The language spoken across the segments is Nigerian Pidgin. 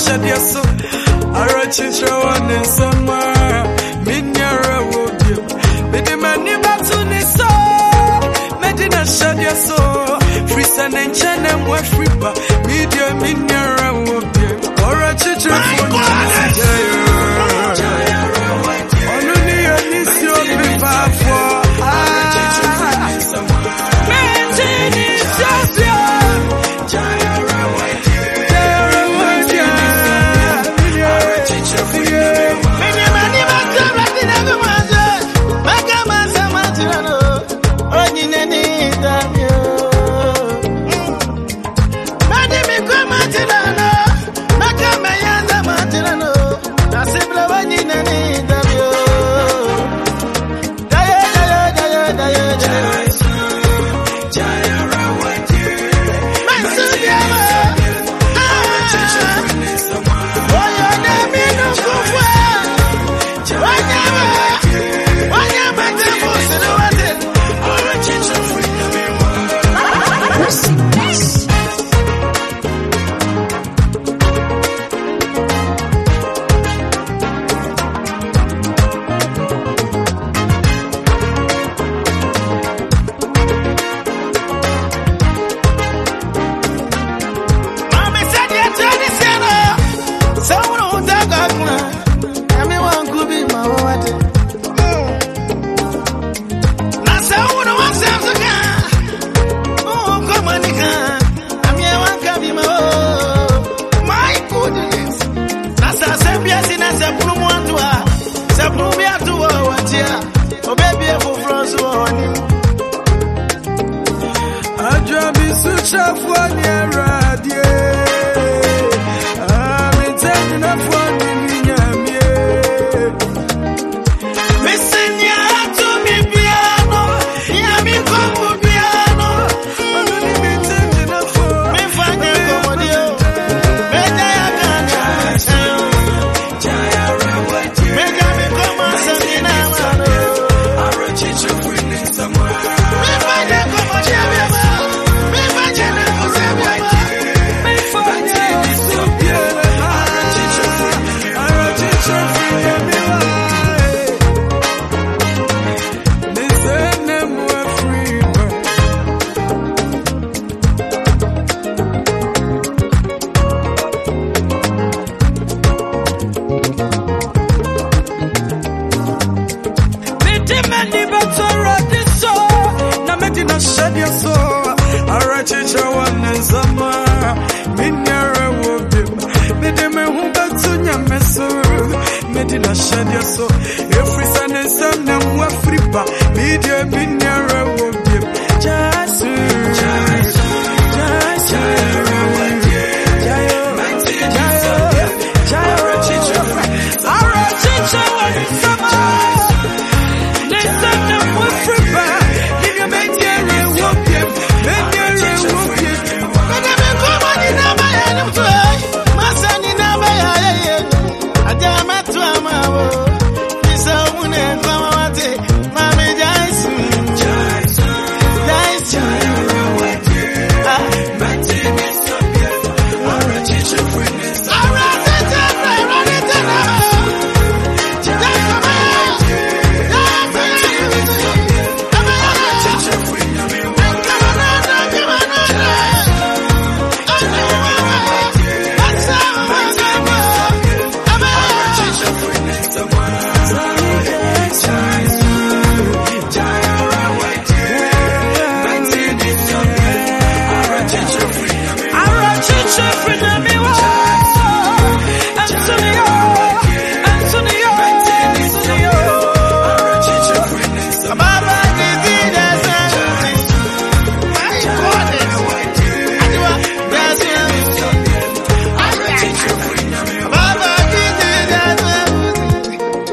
shed your soul. Arachicha one in somewhere. Minyara would you. Medimani batuni so. Medina shed your soul. Frisan and Chenem were free, but media minyara would you. Arachicha one. Only a mission before. Medina shed your soul. Every son and son, now we're free, but media mineral will give. Just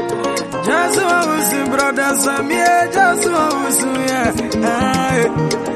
Just one was in brother, some yeah, just one was in yeah.